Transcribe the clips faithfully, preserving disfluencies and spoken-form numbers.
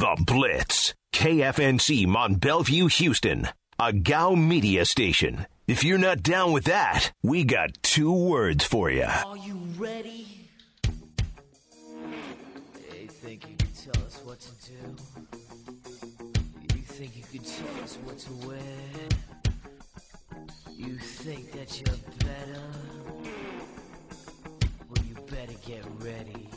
The Blitz. K F N C Mont Bellevue, Houston. A Gow media station. If you're not down with that, we got two words for you. Are you ready? They think you can tell us what to do. You think you can tell us what to wear. You think that you're better. Well, you better get ready.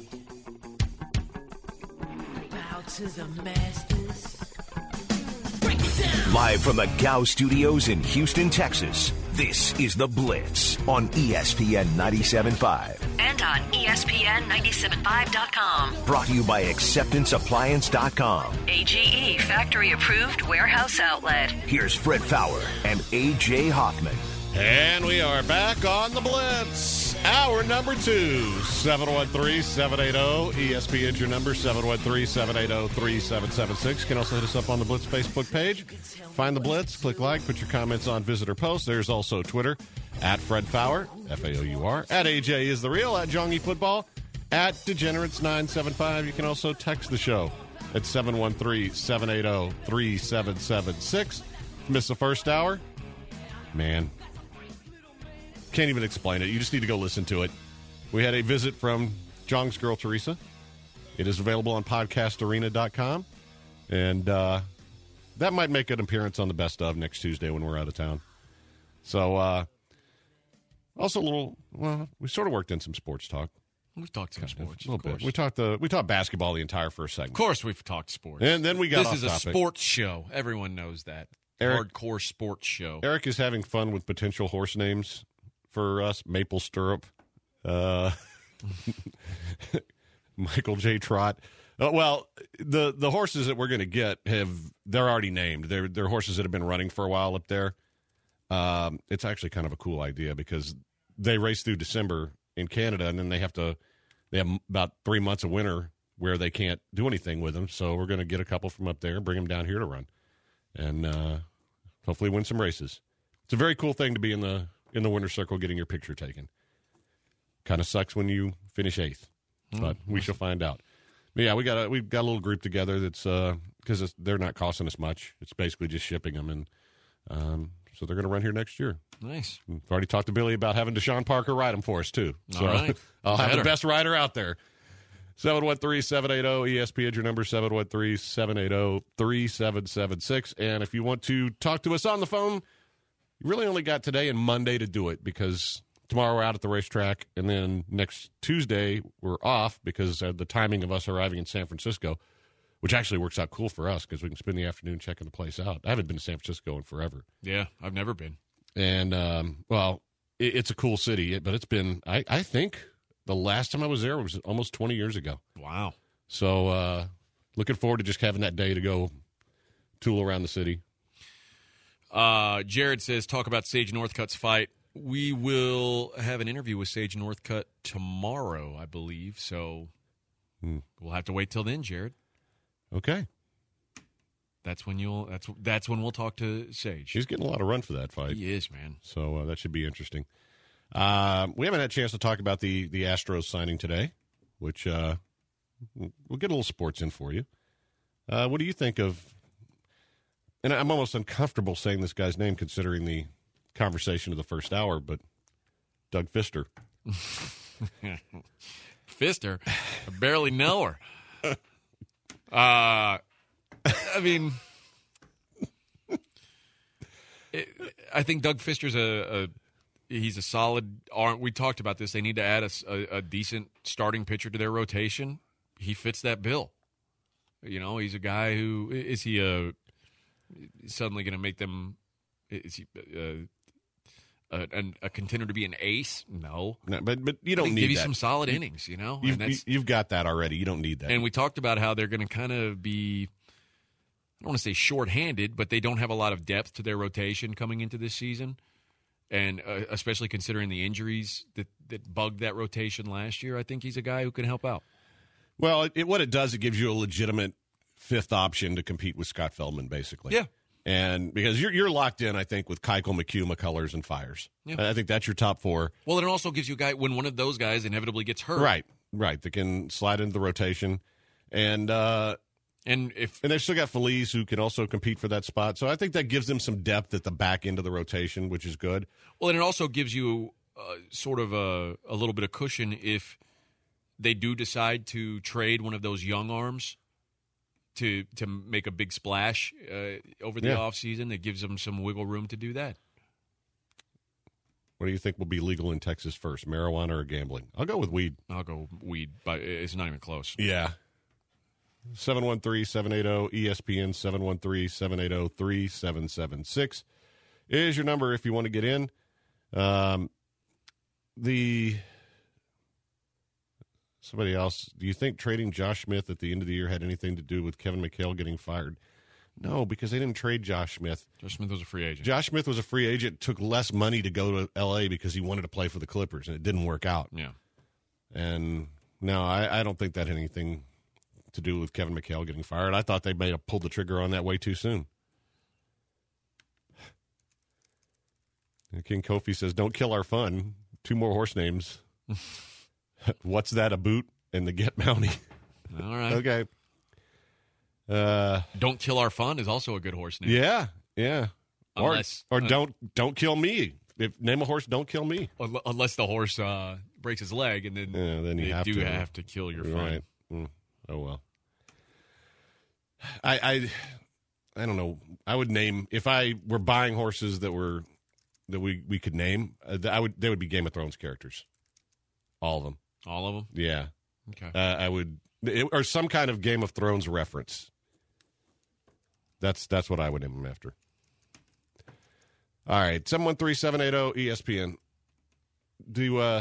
Bow to the masters. Break it down. Live from the Gow Studios in Houston, Texas, this is The Blitz on E S P N ninety-seven point five. And on E S P N ninety-seven point five dot com. Brought to you by acceptance appliance dot com. A G E factory-approved warehouse outlet. Here's Fred Fowler and A J Hoffman. And we are back on The Blitz. Hour number two, seven one three, seven eight zero. E S P N's your number, seven one three, seven eight zero, three seven seven six. You can also hit us up on the Blitz Facebook page. Find The Blitz, click like, put your comments on visitor posts. There's also Twitter, at Fred Fowler, F A O U R, at A J is the real, at Jongy Football, at Degenerates nine seven five. You can also text the show at seven one three, seven eight zero, three seven seven six. Miss the first hour? Man. Can't even explain it. You just need to go listen to it. We had a visit from Jong's girl, Teresa. It is available on podcast arena dot com. And uh, that might make an appearance on the Best Of next Tuesday when we're out of town. So, uh, also a little, well, we sort of worked in some sports talk. We've talked some sports, A little of course. bit. We talked, the, we talked basketball the entire first segment. Of course we've talked sports. And then we got This off is a topic. sports show. Everyone knows that. Eric- Hardcore sports show. Eric is having fun with potential horse names for us. Maple Stirrup, uh, Michael J. Trot. Uh, well, the the horses that we're going to get have they're already named. They're they're horses that have been running for a while up there. Um, it's actually kind of a cool idea because they race through December in Canada, and then they have to they have about three months of winter where they can't do anything with them. So we're going to get a couple from up there and bring them down here to run, and uh, hopefully win some races. It's a very cool thing to be in the in the winner's circle getting your picture taken. Kind of sucks when you finish eighth, but mm-hmm. we shall find out. But yeah, we got a, we've got a little group together that's because uh, they're not costing us much. It's basically just shipping them, and um, so they're going to run here next year. Nice. We've already talked to Billy about having Deshaun Parker ride them for us, too. So All right. I'll have Better. the best rider out there. seven one three, seven eight zero, E S P N, your number, seven one three, seven eight zero, three seven seven six. And if you want to talk to us on the phone, you really only got today and Monday to do it because tomorrow we're out at the racetrack, and then next Tuesday we're off because of the timing of us arriving in San Francisco, which actually works out cool for us because we can spend the afternoon checking the place out. I haven't been to San Francisco in forever. Yeah, I've never been. And, um, well, it, it's a cool city, but it's been, I, I think the last time I was there was almost twenty years ago. Wow. So uh, looking forward to just having that day to go tool around the city. Uh, Jared says, talk about Sage Northcutt's fight. We will have an interview with Sage Northcutt tomorrow, I believe. So hmm. we'll have to wait till then, Jared. Okay. That's when you'll. That's that's when we'll talk to Sage. He's getting a lot of run for that fight. He is, man. So uh, that should be interesting. Uh, we haven't had a chance to talk about the the Astros signing today, which uh, we'll get a little sports in for you. Uh, what do you think of? And I'm almost uncomfortable saying this guy's name considering the conversation of the first hour, but Doug Fister. Fister? I barely know her. Uh, I mean, it, I think Doug Fister's a, a he's a solid arm. We talked about this. They need to add a, a, a decent starting pitcher to their rotation. He fits that bill. You know, he's a guy who is he a suddenly going to make them? Is he uh, a, a, a contender to be an ace? No, no but but you don't need give you that. some solid you, innings. You know, you've, and that's, you've got that already. You don't need that. And we talked about how they're going to kind of be. I don't want to say shorthanded, but they don't have a lot of depth to their rotation coming into this season, and uh, especially considering the injuries that that bugged that rotation last year. I think he's a guy who can help out. Well, it, it, what it does, it gives you a legitimate fifth option to compete with Scott Feldman, basically. Yeah. And because you're you're locked in, I think, with Keuchel, McHugh, McCullers, and Fires. Yeah. I think that's your top four. Well, it also gives you a guy, when one of those guys inevitably gets hurt. Right, right. That can slide into the rotation. And uh, And if and they've still got Feliz who can also compete for that spot. So I think that gives them some depth at the back end of the rotation, which is good. Well, and it also gives you uh, sort of a, a little bit of cushion if they do decide to trade one of those young arms to to make a big splash uh, over the Yeah. offseason. It gives them some wiggle room to do that. What do you think will be legal in Texas first, marijuana or gambling? I'll go with weed. I'll go weed, but it's not even close. Yeah. seven one three, seven eight zero, E S P N, seven one three, seven eight zero, three seven seven six is your number if you want to get in. Um, the somebody else, do you think trading Josh Smith at the end of the year had anything to do with Kevin McHale getting fired? No, because they didn't trade Josh Smith. Josh Smith was a free agent. Josh Smith was a free agent, took less money to go to L A because he wanted to play for the Clippers, and it didn't work out. Yeah. And no, I, I don't think that had anything to do with Kevin McHale getting fired. I thought they may have pulled the trigger on that way too soon. And King Kofi says, don't kill our fun. Two more horse names. What's that, a boot? And the Get Mountie. All right. Okay. Uh, Don't Kill Our Fun is also a good horse name. yeah, yeah. Unless, or or uh, don't don't kill me. If name a horse, don't kill me. Un- Unless the horse uh, breaks his leg, and then, Yeah, then you they have do to. have to kill your fun. Right. Mm. Oh well. I I I don't know. I would name if I were buying horses that were that we, we could name. Uh, I would they would be Game of Thrones characters. All of them. All of them? Yeah. Okay. Uh, I would it, or some kind of Game of Thrones reference. That's that's what I would name them after. All right, seven one three, seven eight zero, E S P N. Do uh,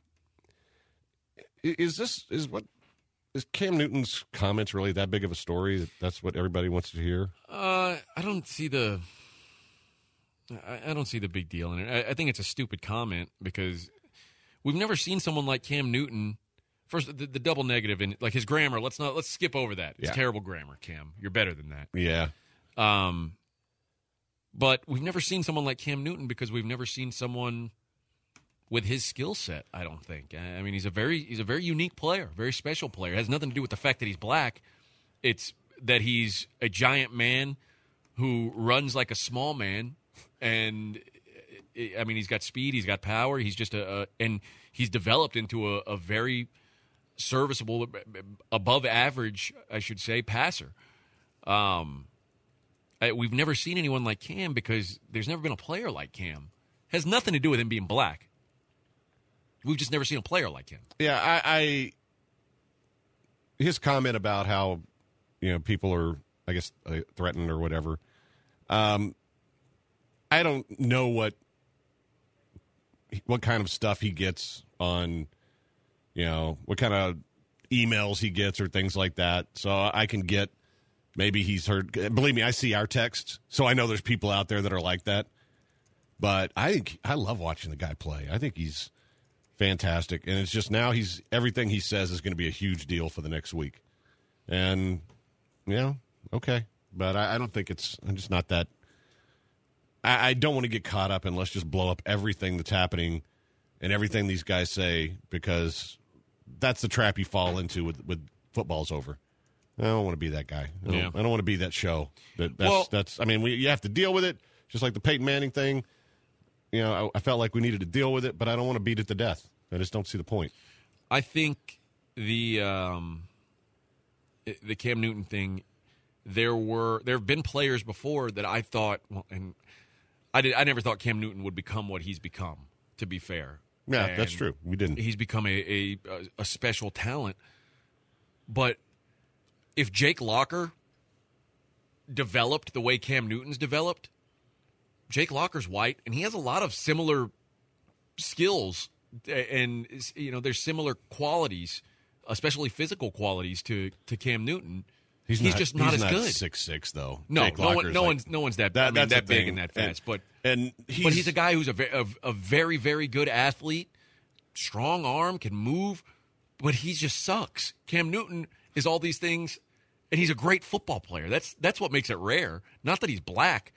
is this is what is Cam Newton's comments really that big of a story that that's what everybody wants to hear? Uh, I don't see the. I, I don't see the big deal in it. I, I think it's a stupid comment because we've never seen someone like Cam Newton. First, the, the double negative in like his grammar. Let's not let's skip over that. It's Yeah. terrible grammar, Cam. You're better than that. Yeah. Um, but we've never seen someone like Cam Newton because we've never seen someone with his skill set. I don't think. I I mean, he's a very he's a very unique player, very special player. It has nothing to do with the fact that he's black. It's that he's a giant man who runs like a small man, and I mean, he's got speed, he's got power. He's just a, a and he's developed into a, a very serviceable, above average, I should say, passer. Um. I, we've never seen anyone like Cam because there's never been a player like Cam. Has nothing to do with him being black. We've just never seen a player like him. Yeah, I, I his comment about how you know people are, I guess, uh, threatened or whatever. Um, I don't know what what kind of stuff he gets on, you know, what kind of emails he gets or things like that. So I can get. Maybe he's heard. Believe me, I see our texts, so I know there's people out there that are like that. But I think I love watching the guy play. I think he's fantastic, and it's just now he's everything he says is going to be a huge deal for the next week. And yeah, okay, but I, I don't think it's. I'm just not that. I, I don't want to get caught up and let's just blow up everything that's happening and everything these guys say because that's the trap you fall into with with football's over. I don't want to be that guy. I don't, Yeah. I don't want to be that show. That, that's, Well- that's. I mean, we, you have to deal with it, just like the Peyton Manning thing. You know, I, I felt like we needed to deal with it, but I don't want to beat it to death. I just don't see the point. I think the um, the Cam Newton thing. There were there have been players before that I thought, well, and I did. I never thought Cam Newton would become what he's become. To be fair, Yeah, And that's true. We didn't. He's become a, a a special talent, but. If Jake Locker developed the way Cam Newton's developed, Jake Locker's white, and he has a lot of similar skills, and you know there's similar qualities, especially physical qualities to, to Cam Newton. He's, not, just not he's as not good. six six though. No, Jake no, one, Locker's no like, one's no one's that, that I mean, that's that the big thing. and that fast. And, but and he's, but he's a guy who's a, ve- a, a very very good athlete, strong arm, can move, but he just sucks. Cam Newton is all these things. And he's a great football player. That's that's what makes it rare. Not that he's black.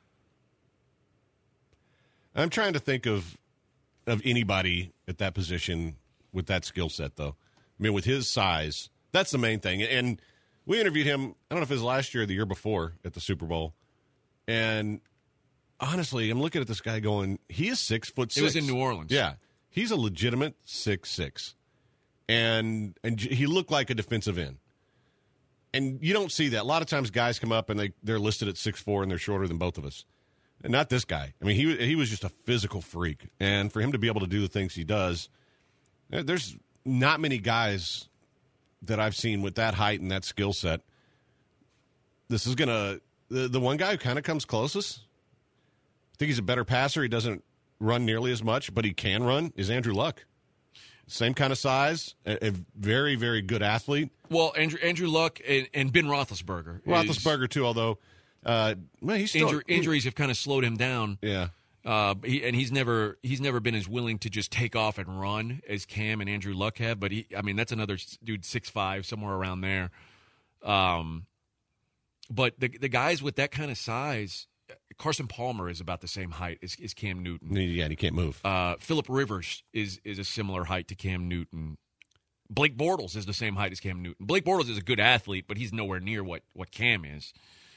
I'm trying to think of of anybody at that position with that skill set, though. I mean, with his size, that's the main thing. And we interviewed him, I don't know if it was last year or the year before at the Super Bowl. And honestly, I'm looking at this guy going, he is six foot six. It was in New Orleans. Yeah. He's a legitimate six six. And and he looked like a defensive end. And you don't see that. A lot of times guys come up and they, they're listed at six four and they're shorter than both of us. And not this guy. I mean, he he was just a physical freak. And for him to be able to do the things he does, there's not many guys that I've seen with that height and that skill set. This is going to – the the one guy who kind of comes closest, I think he's a better passer. He doesn't run nearly as much, but he can run, is Andrew Luck. Same kind of size, a, a very, very good athlete. Well, Andrew Andrew Luck and, and Ben Roethlisberger. Roethlisberger, too, although uh, well, he's still, injur- injuries have kind of slowed him down. Yeah. Uh, he, and he's never he's never been as willing to just take off and run as Cam and Andrew Luck have. But, he, I mean, that's another dude, six five, somewhere around there. Um, but the the guys with that kind of size, Carson Palmer is about the same height as, as Cam Newton. Yeah, and he can't move. Uh, Phillip Rivers is is a similar height to Cam Newton. Blake Bortles is the same height as Cam Newton. Blake Bortles is a good athlete, but he's nowhere near what, what Cam is.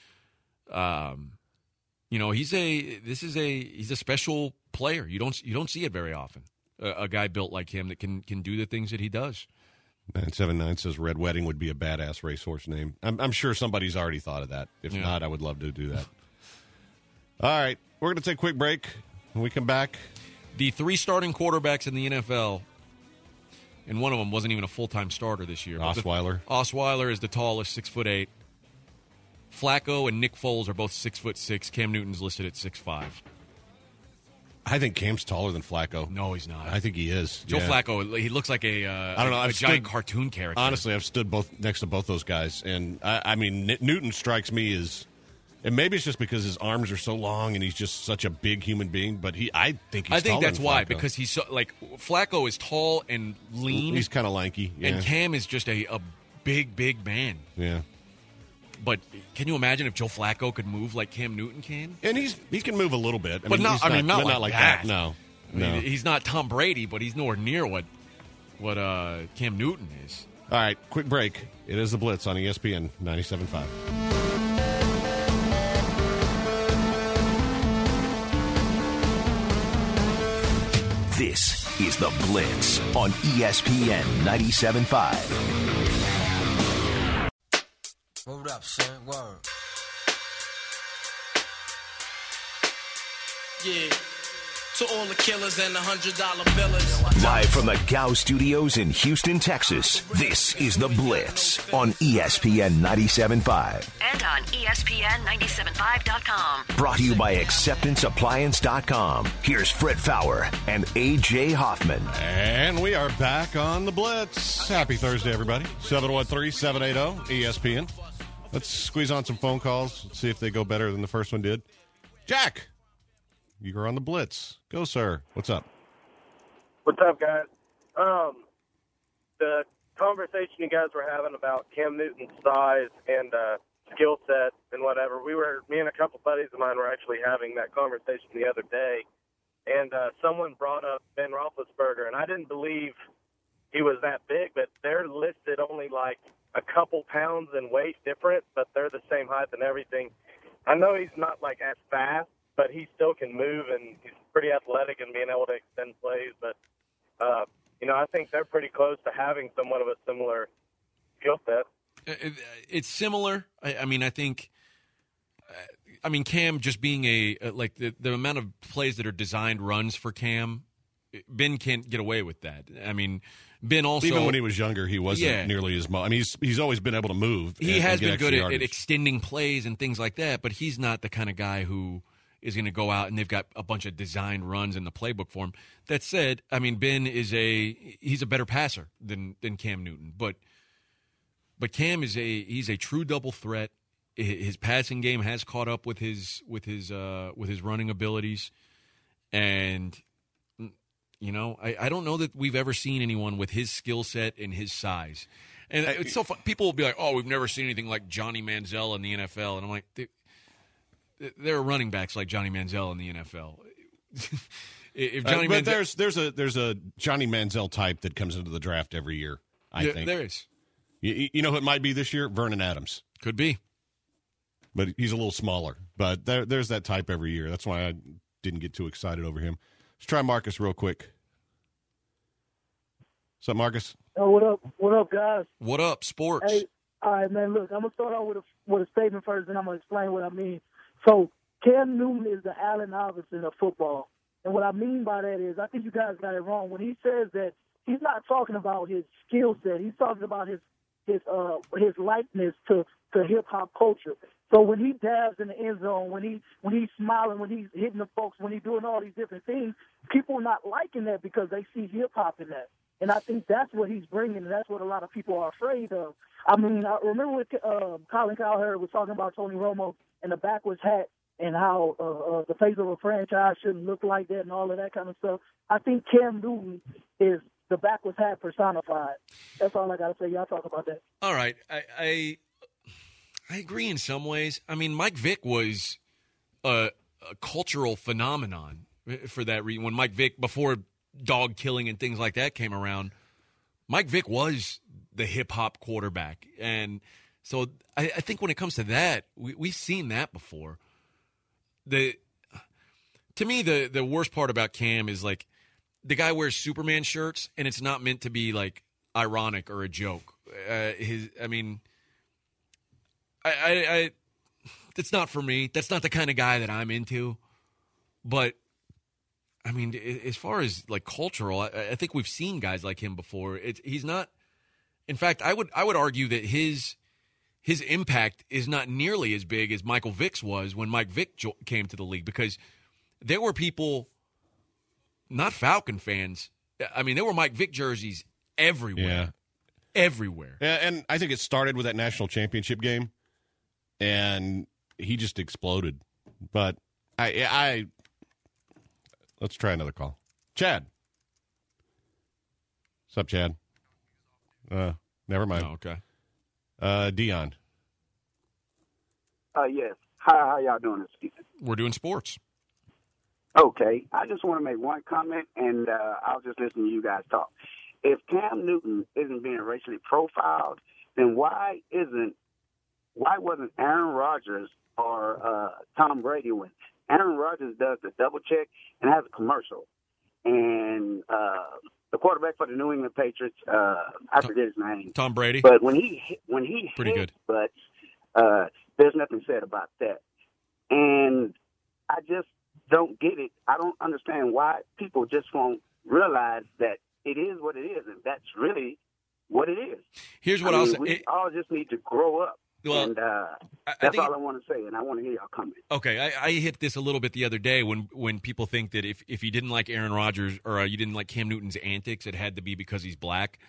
Um, you know, he's a this is a he's a special player. You don't you don't see it very often. A, a guy built like him that can can do the things that he does. nine seven nine says Red Wedding would be a badass racehorse name. I'm, I'm sure somebody's already thought of that. If Yeah. not, I would love to do that. All right, we're going to take a quick break. When we come back, The three starting quarterbacks in the N F L, and one of them wasn't even a full-time starter this year. but the- Osweiler. Osweiler is the tallest, six foot eight. Flacco and Nick Foles are both six foot six. Cam Newton's listed at six five. I think Cam's taller than Flacco. No, he's not. I think he is. Joe Yeah. Flacco, he looks like a, uh, I don't know, a, I've a giant stood- cartoon character. Honestly, I've stood both next to both those guys, and I, I mean, N- Newton strikes me as, and maybe it's just because his arms are so long and he's just such a big human being. But he, I think he's I think taller that's than why, Flacco. because he's so, like Flacco is tall and lean, he's kind of lanky. Yeah. and Cam is just a, a big, big man. yeah. But can you imagine if Joe Flacco could move like Cam Newton can? And he's he can move a little bit. I But mean, not- he's I mean, not but like that. that. No. I mean, No. he's not Tom Brady, but he's nowhere near what what uh, Cam Newton is. All right, quick break. It is the Blitz on E S P N ninety-seven point five. This is the Blitz on E S P N ninety-seven point five. Hold up, son. Word. Yeah. To all the killers and the hundred dollar billers. Live from the Gow Studios in Houston, Texas, this is the Blitz on E S P N ninety-seven point five. And on E S P N nine seven five dot com. Brought to you by acceptance appliance dot com. Here's Fred Fowler and A J Hoffman. And we are back on the Blitz. Happy Thursday, everybody. seven one three, seven eight zero, E S P N. Let's squeeze on some phone calls, see if they go better than the first one did. Jack, you're on the Blitz. Go, sir. What's up? What's up, guys? Um, the conversation you guys were having about Cam Newton's size and uh, skill set and whatever, we were, me and a couple buddies of mine were actually having that conversation the other day, and uh, someone brought up Ben Roethlisberger, and I didn't believe he was that big, but they're listed only like a couple pounds in weight different, but they're the same height and everything. I know he's not like as fast, but he still can move, and he's pretty athletic and being able to extend plays. But, uh, you know, I think they're pretty close to having somewhat of a similar skill set. It- It's similar. I, I mean, I think. I mean, Cam just being a like the, the amount of plays that are designed runs for Cam, Ben can't get away with that. I mean, Ben also Even when he was younger, he wasn't Yeah. nearly as much. I mean, he's he's always been able to move. he and, has and get been extra good at, at yardage. extending plays and things like that, but he's not the kind of guy who is going to go out and they've got a bunch of designed runs in the playbook for him. That said, I mean, Ben is a he's a better passer than than Cam Newton, but but Cam is a he's a true double threat. Hi- His passing game has caught up with his with his uh, with his running abilities, and you know, I, I don't know that we've ever seen anyone with his skill set and his size. And it's so fun. People will be like, "Oh, we've never seen anything like Johnny Manziel in the N F L," and I'm like, "There- there are running backs like Johnny Manziel in the N F L." If Uh, Johnny but Manziel, there's there's a there's a Johnny Manziel type that comes into the draft every year. I Yeah, think there is. You, you know who it might be this year? Vernon Adams. Could be. But he's a little smaller. But there, there's that type every year. That's why I didn't get too excited over him. Let's try Marcus real quick. What's up, Marcus? Oh, what up? What up, guys? What up, sports? Hey, all right, man. Look, I'm gonna start off with a with a statement first, and I'm gonna explain what I mean. So, Cam Newton is the Allen Iverson of football, and what I mean by that is, I think you guys got it wrong when he says that he's not talking about his skill set. He's talking about his his uh his likeness to to hip hop culture. So when he dabs in the end zone, when he when he's smiling, when he's hitting the folks, when he's doing all these different things, people are not liking that because they see hip hop in that. And I think that's what he's bringing, and that's what a lot of people are afraid of. I mean, I remember when uh, Colin Cowherd was talking about Tony Romo and the backwards hat and how uh, uh, the face of a franchise shouldn't look like that and all of that kind of stuff. I think Cam Newton is the backwards hat personified. That's all I got to say. Y'all talk about that. All right. I, I I agree in some ways. I mean, Mike Vick was a, a cultural phenomenon for that reason. When Mike Vick, before dog killing and things like that came around, Mike Vick was the hip-hop quarterback. And so I, I think when it comes to that, we, we've seen that before. The To me, the, the worst part about Cam is, like, the guy wears Superman shirts, and it's not meant to be, like, ironic or a joke. Uh, his, I mean, I, I, I, that's not for me. That's not the kind of guy that I'm into. But I mean, as far as like cultural, I, I think we've seen guys like him before. It's he's not. In fact, I would I would argue that his his impact is not nearly as big as Michael Vick's was when Mike Vick jo- came to the league, because there were people, not Falcon fans. I mean, there were Mike Vick jerseys everywhere, Yeah. everywhere. Yeah, and I think it started with that national championship game, and he just exploded. But I, I let's try another call. Chad, what's up, Chad? Uh, never mind. Oh, okay. Uh, Dion. Uh, yes. Hi, how y'all doing this evening? We're doing sports. Okay. I just want to make one comment, and uh, I'll just listen to you guys talk. If Cam Newton isn't being racially profiled, then why isn't why wasn't Aaron Rodgers or uh, Tom Brady when Aaron Rodgers does the double check and has a commercial, and uh, the quarterback for the New England Patriots, uh, I forget his name, Tom Brady. but when he when he Pretty hits good. butts, uh, there's nothing said about that, and I just don't get it. I don't understand why people just won't realize that it is what it is, and that's really what it is. Here's what I I'll mean, say. We It- all just need to grow up, Well, and uh, I- I that's think all it- I want to say, and I want to hear y'all comment. Okay, I, I hit this a little bit the other day when, when people think that if, if you didn't like Aaron Rodgers or uh, you didn't like Cam Newton's antics, it had to be because he's black.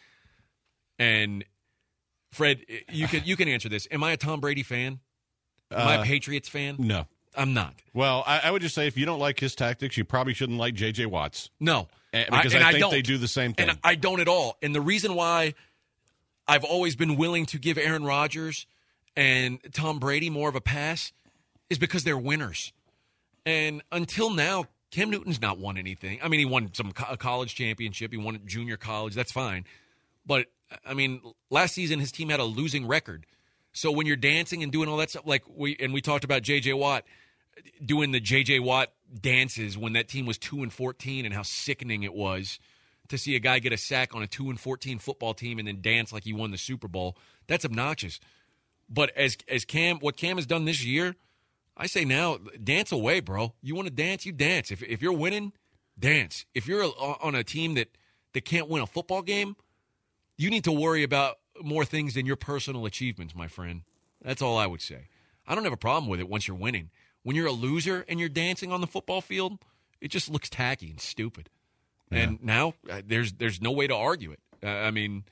And Fred, you can you can answer this. Am I a Tom Brady fan? Am I a Uh, Patriots fan? No. I'm not. Well, I, I would just say if you don't like his tactics, you probably shouldn't like J J. Watts. No, Uh, because and I think don't. they do the same thing. And I don't at all. And the reason why I've always been willing to give Aaron Rodgers and Tom Brady more of a pass is because they're winners. And until now, Cam Newton's not won anything. I mean, he won some co- a college championship. He won at junior college. That's fine. But, I mean, last season his team had a losing record. So when you're dancing and doing all that stuff, like we and we talked about J J. Watt doing the J J. Watt dances when that team was two and fourteen and how sickening it was to see a guy get a sack on a two and fourteen football team and then dance like he won the Super Bowl. That's obnoxious. But as as Cam, what Cam has done this year, I say now, dance away, bro. You want to dance, you dance. If if you're winning, dance. If you're on a team that, that can't win a football game, you need to worry about more things than your personal achievements, my friend. That's all I would say. I don't have a problem with it once you're winning. When you're a loser and you're dancing on the football field, it just looks tacky and stupid. Yeah. And now uh, there's there's no way to argue it. Uh, I mean,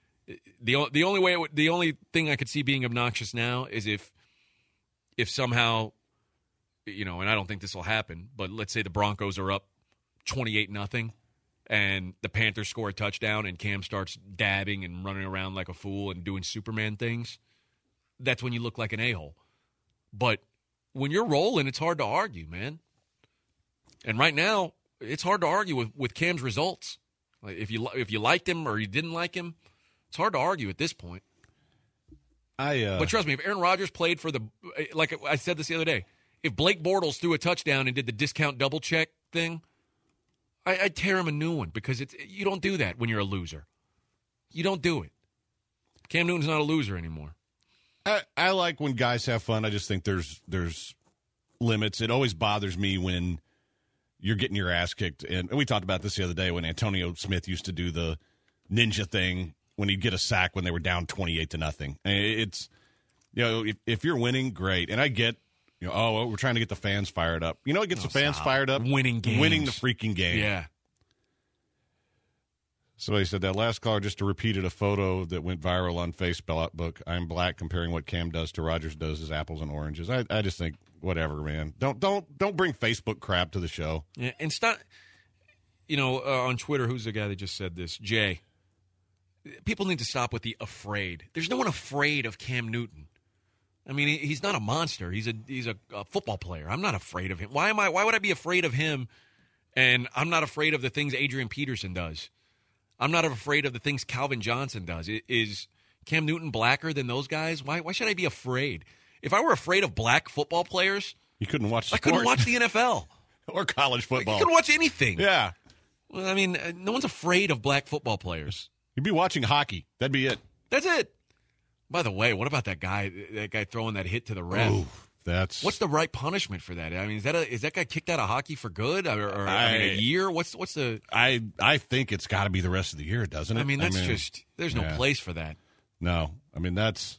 the the only way it would, the only thing I could see being obnoxious now is if if somehow, you know, and I don't think this will happen, but let's say the Broncos are up twenty-eight nothing. And the Panthers score a touchdown and Cam starts dabbing and running around like a fool and doing Superman things. That's when you look like an a-hole. But when you're rolling, it's hard to argue, man. And right now, it's hard to argue with, with Cam's results. Like if you if you liked him or you didn't like him, it's hard to argue at this point. I. Uh, but trust me, if Aaron Rodgers played for the, like I said this the other day, if Blake Bortles threw a touchdown and did the discount double check thing, I, I'd tear him a new one because it's you don't do that when you're a loser. You don't do it. Cam Newton's not a loser anymore. I, I like when guys have fun. I just think there's there's limits. It always bothers me when you're getting your ass kicked. And we talked about this the other day when Antonio Smith used to do the ninja thing when he'd get a sack when they were down twenty-eight to nothing. It's, you know, if, if you're winning, great. And I get, you know, oh, we're trying to get the fans fired up. You know what gets oh, the fans stop. fired up? Winning games. Winning the freaking game. Yeah. Somebody said that last caller just repeated a photo that went viral on Facebook. I'm black, comparing what Cam does to Rodgers does as apples and oranges. I, I just think whatever, man. Don't don't don't bring Facebook crap to the show. Yeah, and stop. You know, uh, on Twitter, who's the guy that just said this? Jay. People need to stop with the afraid. There's no one afraid of Cam Newton. I mean, he's not a monster. He's a he's a, a football player. I'm not afraid of him. Why am I? Why would I be afraid of him? And I'm not afraid of the things Adrian Peterson does. I'm not afraid of the things Calvin Johnson does. Is Cam Newton blacker than those guys? Why Why should I be afraid? If I were afraid of black football players, you couldn't watch. The I sport. couldn't watch the N F L or college football. You couldn't watch anything. Yeah. Well, I mean, no one's afraid of black football players. You'd be watching hockey. That'd be it. That's it. By the way, what about that guy? That guy throwing that hit to the ref. Ooh, that's what's the right punishment for that? I mean, is that a, is that guy kicked out of hockey for good, or, or I, I mean, a year? What's what's the? I I think it's got to be the rest of the year, doesn't it? I mean, that's I mean, just there's no yeah. place for that. No, I mean that's,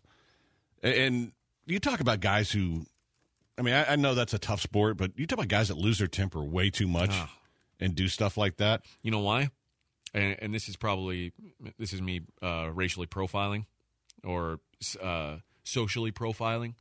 and you talk about guys who, I mean, I, I know that's a tough sport, but you talk about guys that lose their temper way too much oh. and do stuff like that. You know why? And, and this is probably this is me uh, racially profiling or uh, socially profiling.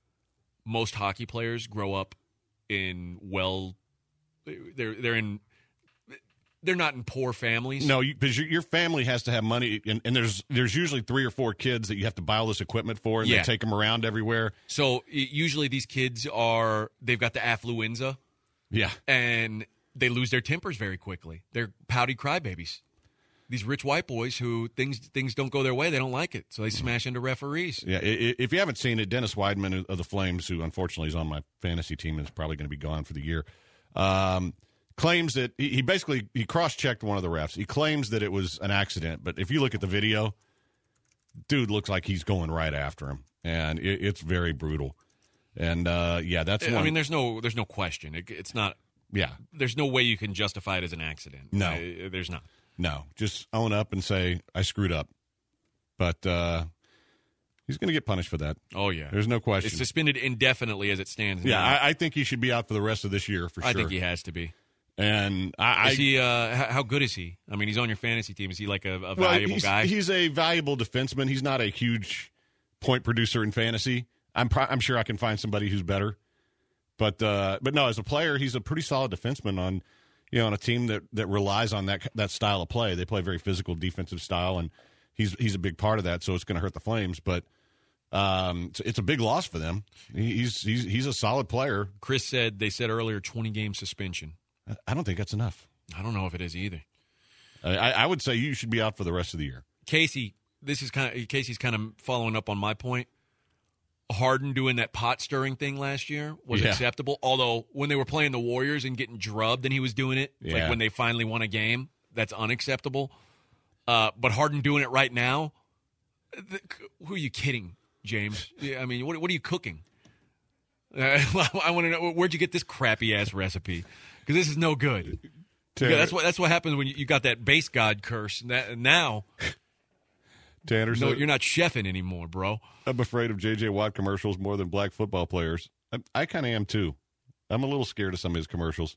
Most hockey players grow up in well, they're they're in they're not in poor families. No, because you, your family has to have money, and, and there's there's usually three or four kids that you have to buy all this equipment for, and yeah. they take them around everywhere. So usually these kids are they've got the affluenza, yeah, and they lose their tempers very quickly. They're pouty crybabies. These rich white boys who things things don't go their way, they don't like it, so they smash into referees. Yeah, if you haven't seen it, Dennis Weidman of the Flames, who unfortunately is on my fantasy team and is probably going to be gone for the year, um, claims that he, he basically he cross-checked one of the refs. He claims that it was an accident, but if you look at the video, dude looks like he's going right after him, and it, it's very brutal. And uh, yeah, that's I one. mean, there's no there's no question. It, it's not. Yeah, there's no way you can justify it as an accident. No, uh, there's not. No, just own up and say, I screwed up. But uh, he's going to get punished for that. Oh, yeah. There's no question. It's suspended indefinitely as it stands yeah, now. I, I think he should be out for the rest of this year for I sure. think he has to be. And I, is he, uh, how good is he? I mean, he's on your fantasy team. Is he like a, a well, valuable he's, guy? He's a valuable defenseman. He's not a huge point producer in fantasy. I'm pro- I'm sure I can find somebody who's better. But uh, but no, as a player, he's a pretty solid defenseman on – you know, on a team that, that relies on that that style of play. They play a very physical defensive style, and he's he's a big part of that, so it's going to hurt the Flames. But um, it's, it's a big loss for them. He's, he's he's a solid player. Chris said, they said earlier, twenty-game suspension. I don't think that's enough. I don't know if it is either. I, I would say you should be out for the rest of the year. Casey, this is kind of Casey's kind of following up on my point. Harden doing that pot stirring thing last year was yeah. acceptable. Although when they were playing the Warriors and getting drubbed and he was doing it, yeah. like when they finally won a game, that's unacceptable. Uh, but Harden doing it right now, the, who are you kidding, James? I mean, what, what are you cooking? Uh, I want to know, where'd you get this crappy ass recipe? Because this is no good. Yeah, that's what that's what happens when you, you got that base god curse. That, now, Tanner, no, so you're not chefing anymore, bro. I'm afraid of J J Watt commercials more than black football players. I, I kind of am too. I'm a little scared of some of his commercials.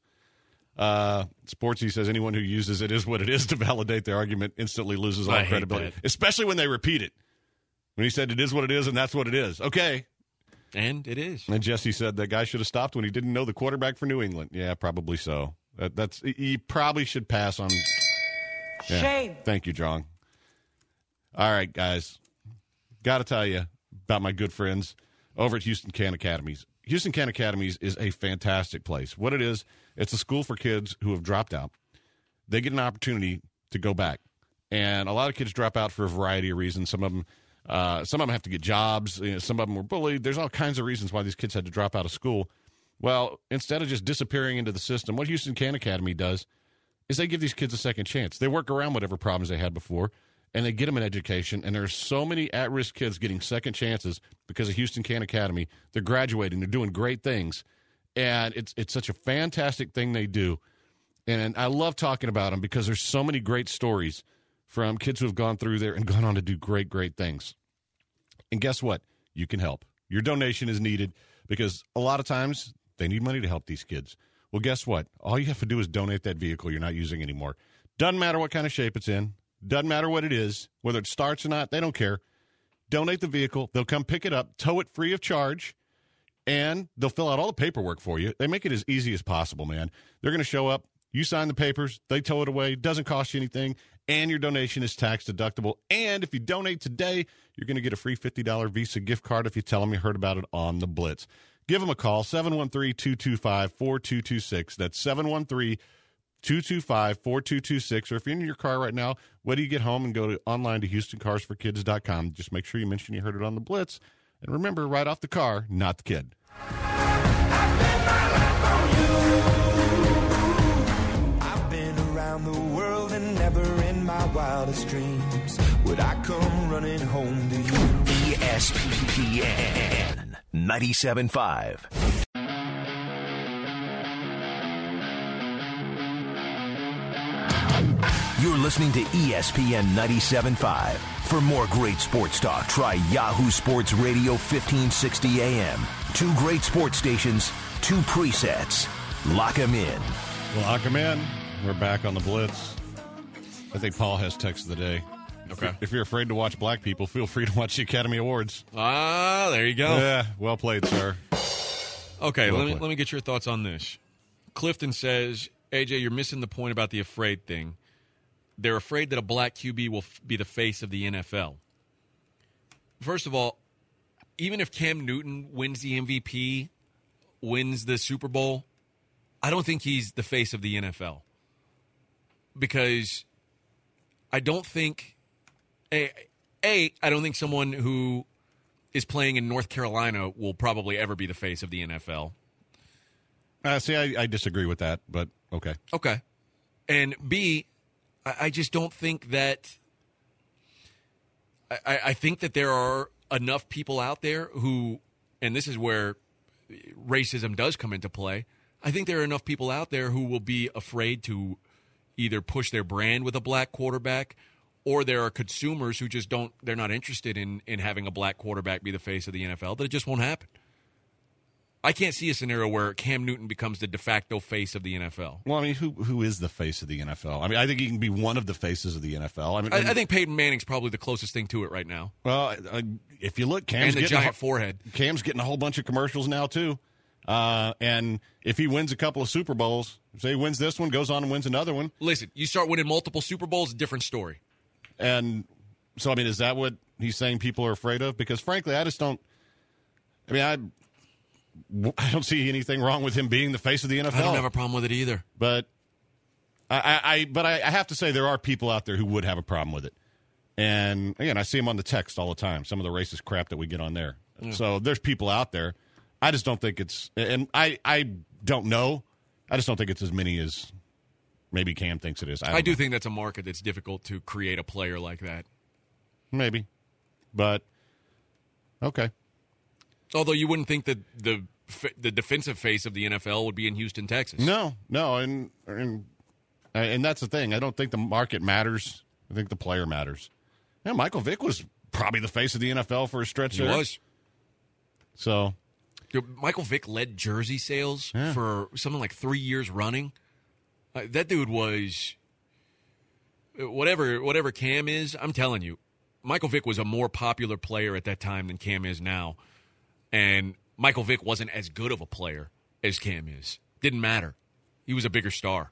Uh, Sportsy says anyone who uses "it is what it is" to validate their argument instantly loses all I hate credibility, that. especially when they repeat it. When he said "it is what it is" and that's what it is. Okay, and it is. And Jesse said that guy should have stopped when he didn't know the quarterback for New England. Yeah, probably so. That, that's he probably should pass on. Yeah. Shame. Thank you, John. All right, guys. Got to tell you about my good friends over at Houston Can Academies. Houston Can Academies is a fantastic place. What it is, it's a school for kids who have dropped out. They get an opportunity to go back. And a lot of kids drop out for a variety of reasons. Some of them Uh, some of them have to get jobs. You know, some of them were bullied. There's all kinds of reasons why these kids had to drop out of school. Well, instead of just disappearing into the system, what Houston Can Academy does is they give these kids a second chance. They work around whatever problems they had before, and they get them an education. And there's so many at-risk kids getting second chances because of Houston Can Academy. They're graduating. They're doing great things. And it's it's such a fantastic thing they do. And I love talking about them because there's so many great stories from kids who have gone through there and gone on to do great, great things. And guess what? You can help. Your donation is needed because a lot of times they need money to help these kids. Well, guess what? All you have to do is donate that vehicle you're not using anymore. Doesn't matter what kind of shape it's in. Doesn't matter what it is. Whether it starts or not, they don't care. Donate the vehicle. They'll come pick it up, tow it free of charge, and they'll fill out all the paperwork for you. They make it as easy as possible, man. They're going to show up. You sign the papers. They tow it away. Doesn't cost you anything. And your donation is tax deductible. And if you donate today, you're going to get a free fifty dollars Visa gift card if you tell them you heard about it on the Blitz. Give them a call, seven one three, two two five, four two two six. That's seven one three, two two five, four two two six. Or if you're in your car right now, wait till you get home and go to online to houston cars for kids dot com. Just make sure you mention you heard it on the Blitz. And remember, right off the car, not the kid. The world and never in my wildest dreams would I come running home to you. E S P N ninety-seven point five. You're listening to E S P N ninety-seven point five. For more great sports talk, try Yahoo Sports Radio fifteen sixty A M. Two great sports stations, two presets. Lock 'em in. Lock 'em in. We're back on the Blitz. I think Paul has text of the day. Okay. If you're afraid to watch black people, feel free to watch the Academy Awards. Ah, there you go. Yeah, well played, sir. Okay, well let me played. let me get your thoughts on this. Clifton says, A J, you're missing the point about the afraid thing. They're afraid that a black Q B will f- be the face of the N F L. First of all, even if Cam Newton wins the M V P, wins the Super Bowl, I don't think he's the face of the N F L. Because I don't think a, a I don't think someone who is playing in North Carolina will probably ever be the face of the N F L. Uh, see, I, I disagree with that, but okay. Okay. And B, I, I just don't think that I, I think that there are enough people out there who, and this is where racism does come into play, I think there are enough people out there who will be afraid to either push their brand with a black quarterback, or there are consumers who just don't, they're not interested in, in having a black quarterback be the face of the N F L, that it just won't happen. I can't see a scenario where Cam Newton becomes the de facto face of the N F L. Well, I mean, who who is the face of the N F L? I mean, I think he can be one of the faces of the N F L. I mean, I, I think Peyton Manning's probably the closest thing to it right now. Well, uh, if you look, Cam's and the getting giant a, forehead. Cam's getting a whole bunch of commercials now too. Uh, and if he wins a couple of Super Bowls, say he wins this one, goes on and wins another one. Listen, you start winning multiple Super Bowls, different story. And so, I mean, is that what he's saying people are afraid of? Because frankly, I just don't. I mean, I I don't see anything wrong with him being the face of the N F L. I don't have a problem with it either. But I, I, I but I, I have to say there are people out there who would have a problem with it. And again, I see them on the text all the time. Some of the racist crap that we get on there. Yeah. So there's people out there. I just don't think it's, and I, I don't know. I just don't think it's as many as maybe Cam thinks it is. I, I do know. think that's a market that's difficult to create a player like that. Maybe. But, okay. Although you wouldn't think that the the defensive face of the N F L would be in Houston, Texas. No, no. And, and, and that's the thing. I don't think the market matters. I think the player matters. Yeah, Michael Vick was probably the face of the N F L for a stretch He there. was. So. Dude, Michael Vick led jersey sales yeah. for something like three years running. Uh, that dude was whatever whatever Cam is. I'm telling you, Michael Vick was a more popular player at that time than Cam is now, and Michael Vick wasn't as good of a player as Cam is. Didn't matter. He was a bigger star.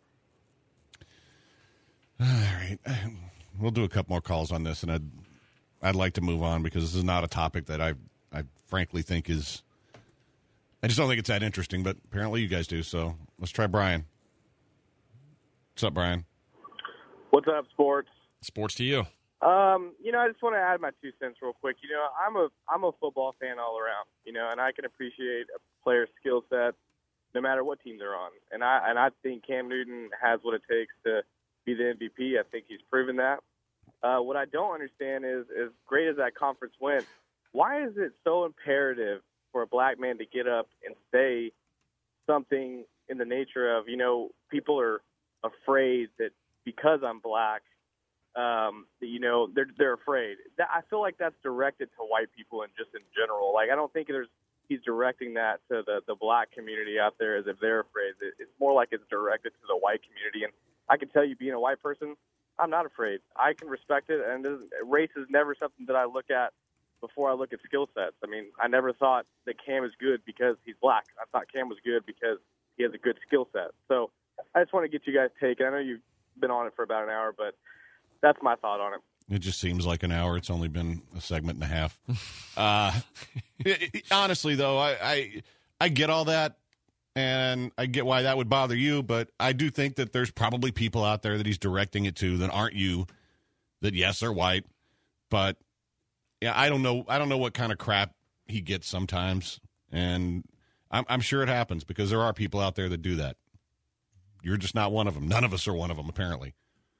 All right, we'll do a couple more calls on this, and I'd I'd like to move on because this is not a topic that I I frankly think is. I just don't think it's that interesting, but apparently you guys do, so let's try Brian. What's up, Brian? What's up, sports? Sports to you. Um, you know, I just want to add my two cents real quick. You know, I'm a I'm a football fan all around. You know, and I can appreciate a player's skill set no matter what team they're on. And I and I think Cam Newton has what it takes to be the M V P. I think he's proven that. Uh, what I don't understand is, as great as that conference went, why is it so imperative for a black man to get up and say something in the nature of, you know, people are afraid that because I'm black, um, that, you know, they're they're afraid. That, I feel like that's directed to white people and just in general. Like, I don't think there's he's directing that to the, the black community out there as if they're afraid. It's more like it's directed to the white community. And I can tell you, being a white person, I'm not afraid. I can respect it, and race is never something that I look at before I look at skill sets. I mean, I never thought that Cam is good because he's black. I thought Cam was good because he has a good skill set. So I just want to get you guys' take. I know you've been on it for about an hour, but that's my thought on it. It just seems like an hour. It's only been a segment and a half. uh, it, it, honestly, though, I, I I get all that, and I get why that would bother you, but I do think that there's probably people out there that he's directing it to that aren't you, that, yes, are white, but yeah, I don't know. I don't know what kind of crap he gets sometimes, and I'm, I'm sure it happens because there are people out there that do that. You're just not one of them. None of us are one of them, apparently.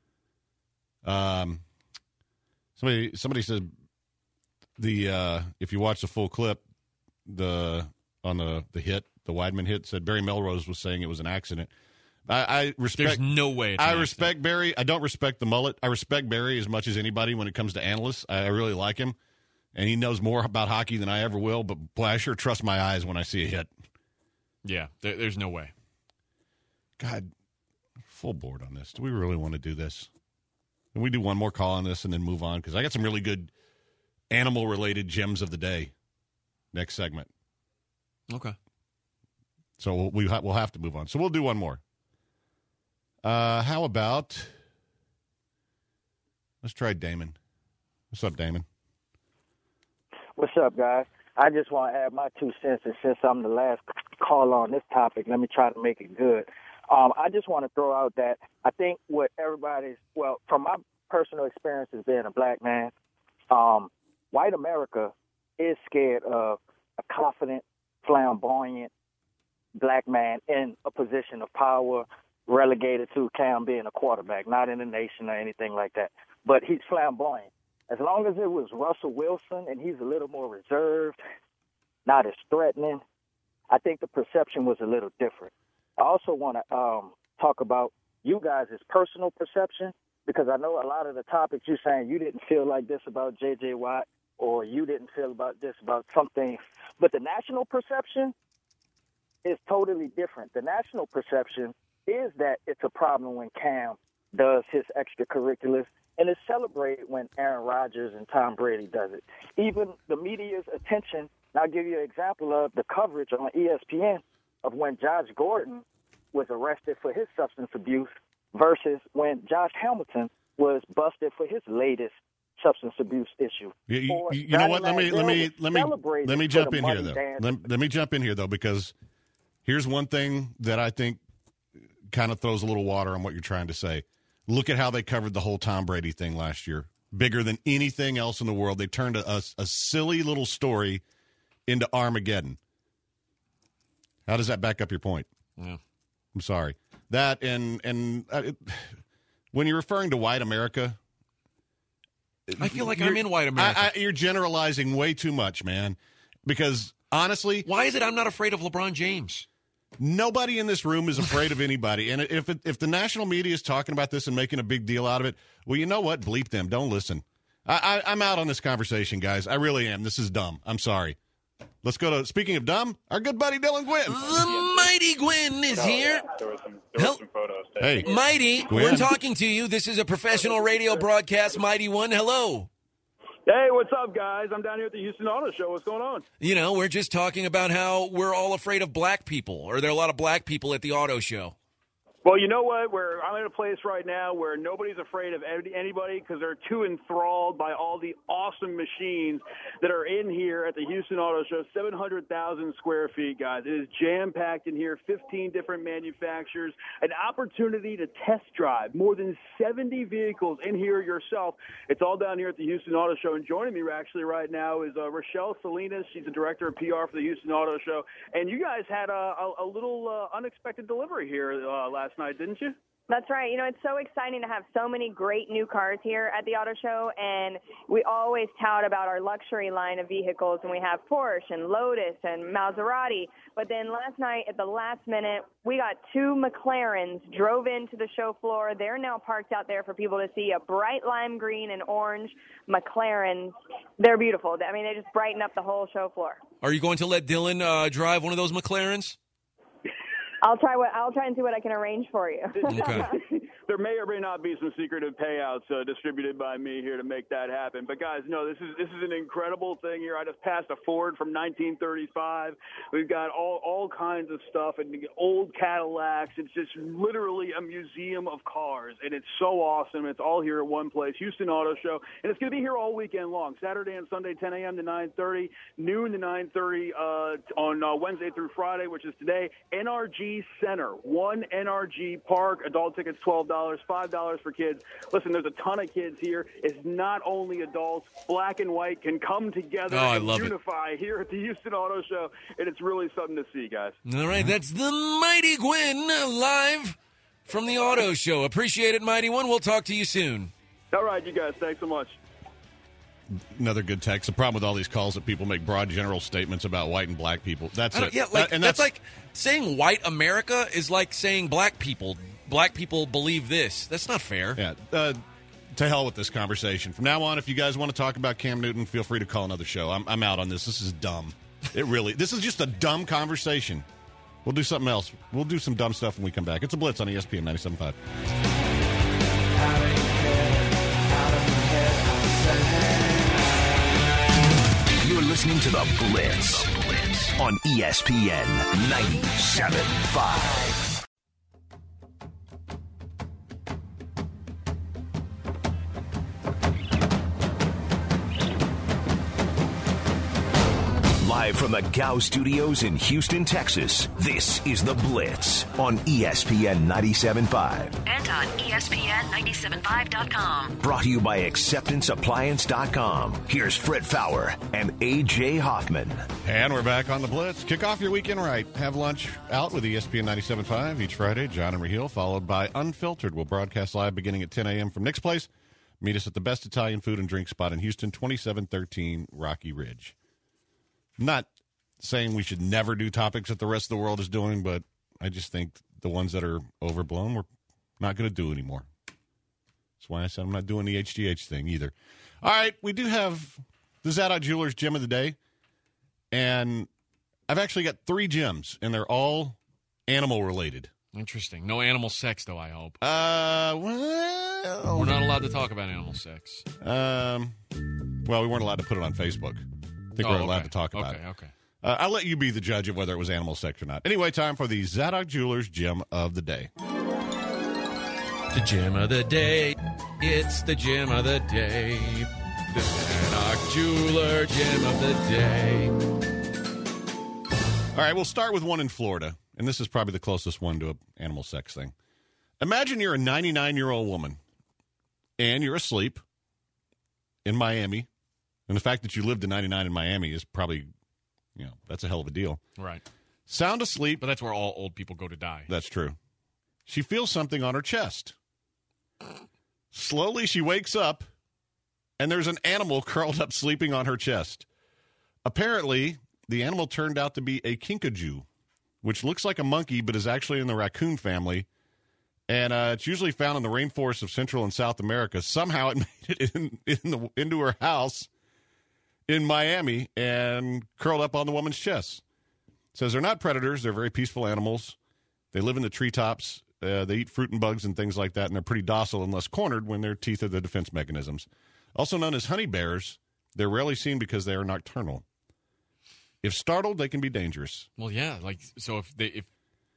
Um, somebody somebody said the uh, if you watch the full clip, the on the the hit, the Weidman hit, said Barry Melrose was saying it was an accident. I, I respect. There's no way. It's I an respect accident. Barry. I don't respect the mullet. I respect Barry as much as anybody when it comes to analysts. I, I really like him, and he knows more about hockey than I ever will. But boy, I sure trust my eyes when I see a hit. Yeah, there, there's no way. God, full board on this. Do we really want to do this? Can we do one more call on this and then move on? Because I got some really good animal-related gems of the day next segment. Okay. So we'll, we ha- we'll have to move on. So we'll do one more. Uh, how about, let's try Damon. What's up, Damon? What's up, guys? I just want to add my two cents, and since I'm the last call on this topic, let me try to make it good. Um, I just want to throw out that I think what everybody's, well, from my personal experience as being a black man, um, white America is scared of a confident, flamboyant black man in a position of power, relegated to Cam being a quarterback, not in the nation or anything like that. But he's flamboyant. As long as it was Russell Wilson and he's a little more reserved, not as threatening, I think the perception was a little different. I also want to um, talk about you guys' personal perception, because I know a lot of the topics you're saying you didn't feel like this about J J. Watt or you didn't feel about this about something. But the national perception is totally different. The national perception is that it's a problem when Cam does his extracurriculars, and it's celebrated when Aaron Rodgers and Tom Brady does it. Even the media's attention, and I'll give you an example of the coverage on E S P N of when Josh Gordon was arrested for his substance abuse versus when Josh Hamilton was busted for his latest substance abuse issue. You, you, you know what? Let me let me let me let me jump in here though. Let, let me jump in here though, because here's one thing that I think kind of throws a little water on what you're trying to say. Look at how they covered the whole Tom Brady thing last year. Bigger than anything else in the world. They turned a, a, a silly little story into Armageddon. How does that back up your point? Yeah. I'm sorry. That and and uh, it, when you're referring to white America, I feel like I'm in white America. I, I, you're generalizing way too much, man. Because honestly, why is it I'm not afraid of LeBron James? Nobody in this room is afraid of anybody. And if it, if the national media is talking about this and making a big deal out of it, well, you know what? Bleep them. Don't listen. I, I, I'm out on this conversation, guys. I really am. This is dumb. I'm sorry. Let's go to, speaking of dumb, our good buddy Dylan Gwynn. The mighty Gwynn is here. There were some, there were some photos. Hey. Mighty, Gwynn. we're talking to you. This is a professional radio broadcast. Mighty One, hello. Hey, what's up, guys? I'm down here at the Houston Auto Show. What's going on? You know, we're just talking about how we're all afraid of black people. Are there a lot of black people at the auto show? Well, you know what? Where I'm in a place right now where nobody's afraid of anybody because they're too enthralled by all the awesome machines that are in here at the Houston Auto Show. seven hundred thousand square feet, guys. It is jam-packed in here, fifteen different manufacturers, an opportunity to test drive more than seventy vehicles in here yourself. It's all down here at the Houston Auto Show. And joining me actually right now is uh, Rochelle Salinas. She's the director of P R for the Houston Auto Show. And you guys had a, a, a little uh, unexpected delivery here uh, last night, didn't you? That's right. You know, it's so exciting to have so many great new cars here at the Auto Show, and we always tout about our luxury line of vehicles, and we have Porsche and Lotus and Maserati. But then last night, at the last minute, we got two McLarens drove into the show floor. They're now parked out there for people to see, a bright lime green and orange McLarens. They're beautiful. I mean, they just brighten up the whole show floor. Are you going to let Dylan uh, drive one of those McLarens? I'll try what I'll try and see what I can arrange for you. Okay. There may or may not be some secretive payouts uh, distributed by me here to make that happen. But guys, no, this is this is an incredible thing here. I just passed a Ford from nineteen thirty-five. We've got all all kinds of stuff and old Cadillacs. It's just literally a museum of cars, and it's so awesome. It's all here at one place, Houston Auto Show, and it's going to be here all weekend long, Saturday and Sunday, ten a.m. to nine thirty, noon to nine thirty uh, on uh, Wednesday through Friday, which is today. N R G Center, one N R G Park. Adult tickets twelve dollars, five dollars for kids. Listen, there's a ton of kids here. It's not only adults. Black and white can come together Oh, I and love it. unify here at the Houston Auto Show, and it's really something to see, guys. All right, that's the Mighty Gwen live from the Auto Show. Appreciate it, Mighty One. We'll talk to you soon. All right, you guys. Thanks so much. Another good text. The problem with all these calls that people make broad general statements about white and black people. That's I don't- it. Yeah, like, That- and that's, like saying white America is like saying black people. Black people believe this. That's not fair. Yeah. Uh, to hell with this conversation. From now on, if you guys want to talk about Cam Newton, feel free to call another show. I'm, I'm out on this. This is dumb. It really. This is just a dumb conversation. We'll do something else. We'll do some dumb stuff when we come back. It's a Blitz on E S P N ninety-seven point five. You're listening to The Blitz, the Blitz. On E S P N ninety-seven point five. Live from the Gow Studios in Houston, Texas, this is The Blitz on E S P N ninety-seven point five. And on E S P N ninety-seven point five dot com. Brought to you by acceptance appliance dot com. Here's Fred Fowler and A J Hoffman. And we're back on The Blitz. Kick off your weekend right. Have lunch out with E S P N ninety-seven point five each Friday. John and Raheel, followed by Unfiltered. We'll broadcast live beginning at ten a.m. from Nick's Place. Meet us at the best Italian food and drink spot in Houston, twenty-seven thirteen Rocky Ridge. I'm not saying we should never do topics that the rest of the world is doing, but I just think the ones that are overblown, we're not going to do anymore. That's why I said I'm not doing the H G H thing either. All right, we do have the Zadok Jewelers Gem of the Day, and I've actually got three gems, and they're all animal-related. Interesting. No animal sex, though, I hope. Uh, well... We're not allowed to talk about animal sex. Um, well, we weren't allowed to put it on Facebook. I think Oh, we're allowed okay. to talk about Okay, it. okay. Uh, I'll let you be the judge of whether it was animal sex or not. Anyway, time for the Zadok Jewelers Gem of the Day. The gem of the day. It's the gem of the day. The Zadok Jeweler Gem of the day. All right, we'll start with one in Florida, and this is probably the closest one to an animal sex thing. Imagine you're a ninety-nine-year-old woman, and you're asleep in Miami, and the fact that you lived to ninety-nine in Miami is probably, you know, that's a hell of a deal. Right. Sound asleep. But that's where all old people go to die. That's true. She feels something on her chest. Slowly, she wakes up, and there's an animal curled up sleeping on her chest. Apparently, the animal turned out to be a kinkajou, which looks like a monkey but is actually in the raccoon family. And uh, it's usually found in the rainforests of Central and South America. Somehow it made it in, in the, into her house in Miami and curled up on the woman's chest. It says they're not predators. They're very peaceful animals. They live in the treetops. Uh, they eat fruit and bugs and things like that, and they're pretty docile unless cornered when their teeth are the defense mechanisms. Also known as honey bears, they're rarely seen because they are nocturnal. If startled, they can be dangerous. Well, yeah. Like, so if they if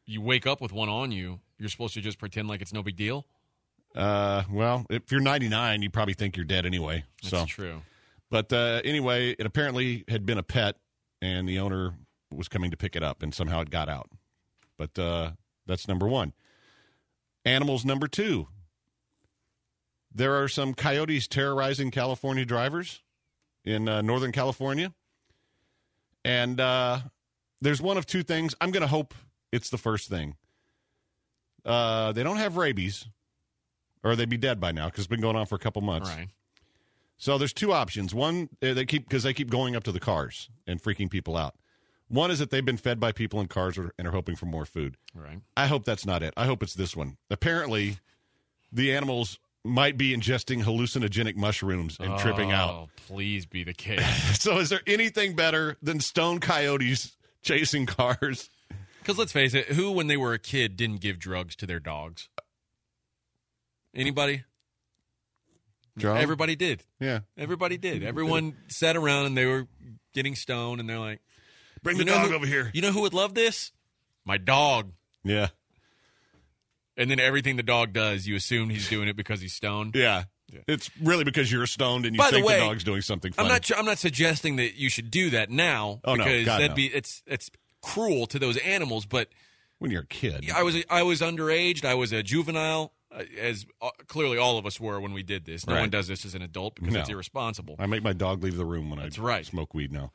you wake up with one on you, you're supposed to just pretend like it's no big deal? Uh, well, if you're ninety-nine, you probably think you're dead anyway. That's so true. But uh, anyway, it apparently had been a pet, and the owner was coming to pick it up, and somehow it got out. But uh, that's number one. Animals number two. There are some coyotes terrorizing California drivers in uh, Northern California. And uh, there's one of two things. I'm going to hope it's the first thing. Uh, they don't have rabies, or they'd be dead by now because it's been going on for a couple months. Right. So there's two options. One, they keep because they keep going up to the cars and freaking people out. One is that they've been fed by people in cars or, and are hoping for more food. Right. I hope that's not it. I hope it's this one. Apparently, the animals might be ingesting hallucinogenic mushrooms and oh, tripping out. Oh, please be the case. So is there anything better than stone coyotes chasing cars? Because let's face it, who, when they were a kid, didn't give drugs to their dogs? Anybody? Drugs? Everybody did. Yeah. Everybody did. Everyone sat around and they were getting stoned, and they're like, bring the you know dog who, over here. You know who would love this? My dog. Yeah. And then everything the dog does, you assume he's doing it because he's stoned. Yeah. yeah. It's really because you're stoned and you By think the, way, the dog's doing something funny. I'm not I'm not suggesting that you should do that now oh, because no. God, that'd no. be it's it's cruel to those animals, but when you're a kid. I was I was underage, I was a juvenile, uh, as uh, clearly all of us were when we did this. No right. one does this as an adult because no. it's irresponsible. I make my dog leave the room when That's I right. smoke weed now.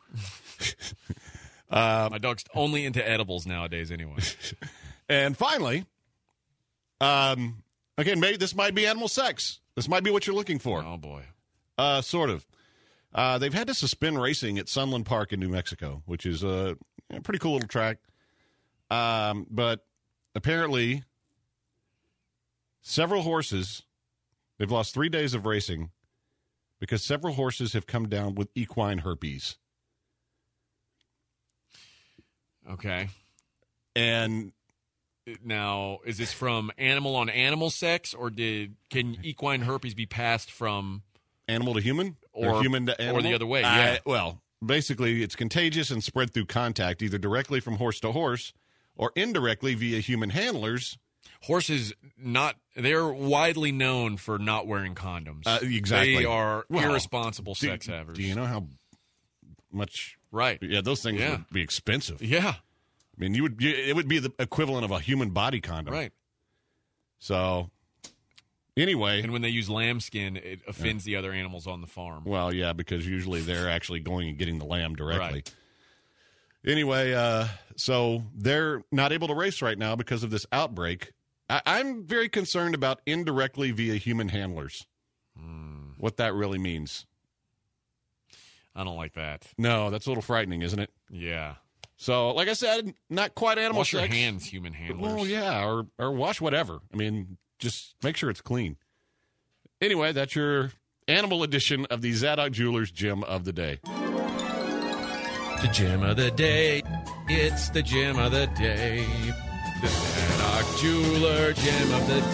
uh, my dog's only into edibles nowadays anyway. And finally, um, again, maybe this might be animal sex. This might be what you're looking for. Oh, boy. Uh, sort of. Uh, they've had to suspend racing at Sunland Park in New Mexico, which is a, a pretty cool little track. Um, but apparently, several horses, they've lost three days of racing because several horses have come down with equine herpes. Okay. And now, is this from animal on animal sex, or did can equine herpes be passed from animal to human, or, or human to animal, or the other way? Yeah. Uh, well, basically, it's contagious and spread through contact, either directly from horse to horse or indirectly via human handlers. Horses not they're widely known for not wearing condoms. Uh, exactly, they are well, irresponsible do, sex havers. Do you know how much? Right. Yeah, those things yeah. would be expensive. Yeah. I mean, you would. You, it would be the equivalent of a human body condom, right? So, anyway, and when they use lambskin, it offends yeah. the other animals on the farm. Well, yeah, because usually they're actually going and getting the lamb directly. Right. Anyway, uh, so they're not able to race right now because of this outbreak. I, I'm very concerned about indirectly via human handlers. Mm. What that really means. I don't like that. No, that's a little frightening, isn't it? Yeah. So, like I said, not quite animal wash sex. Wash your hands, human handlers. Well, yeah, or or wash whatever. I mean, just make sure it's clean. Anyway, that's your animal edition of the Zadok Jewelers Gem of the Day. The gem of the day. It's the gem of the day. The Zadok Jeweler Gem of the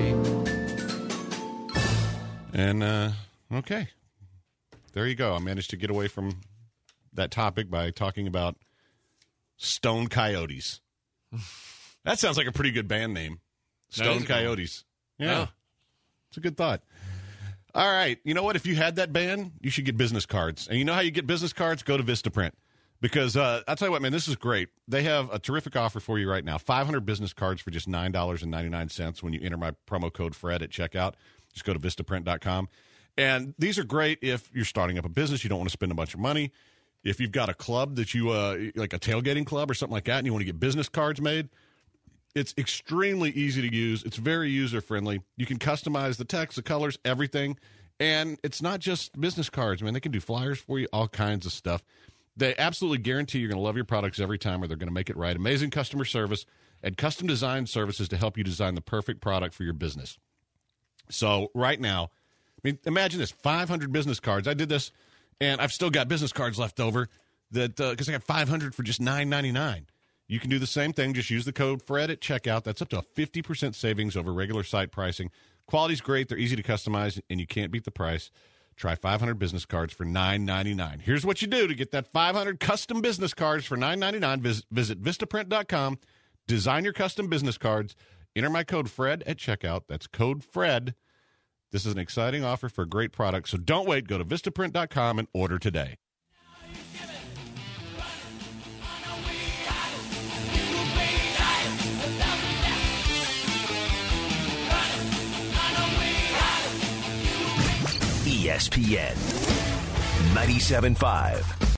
day. And, uh, okay. There you go. I managed to get away from that topic by talking about Stone Coyotes. That sounds like a pretty good band name. Stone Coyotes. Yeah. yeah. It's a good thought. All right. You know what? If you had that band, you should get business cards. And you know how you get business cards? Go to Vistaprint. Because uh, I'll tell you what, man, this is great. They have a terrific offer for you right now. five hundred business cards for just nine dollars and ninety-nine cents when you enter my promo code Fred at checkout. Just go to Vistaprint dot com. And these are great if you're starting up a business, you don't want to spend a bunch of money. If you've got a club that you, uh, like a tailgating club or something like that, and you want to get business cards made, it's extremely easy to use. It's very user-friendly. You can customize the text, the colors, everything. And it's not just business cards, man. They can do flyers for you, all kinds of stuff. They absolutely guarantee you're going to love your products every time, or they're going to make it right. Amazing customer service and custom design services to help you design the perfect product for your business. So right now, I mean, imagine this, five hundred business cards. I did this, and I've still got business cards left over that because uh, I got five hundred for just nine ninety-nine. You can do the same thing. Just use the code Fred at checkout. That's up to a fifty percent savings over regular site pricing. Quality's great. They're easy to customize, and you can't beat the price. Try five hundred business cards for nine ninety-nine. Here's what you do to get that five hundred custom business cards for nine ninety-nine. Visit, visit Vistaprint dot com. Design your custom business cards. Enter my code FRED at checkout. That's code FRED. This is an exciting offer for a great product, so don't wait. Go to Vistaprint dot com and order today. E S P N ninety-seven point five.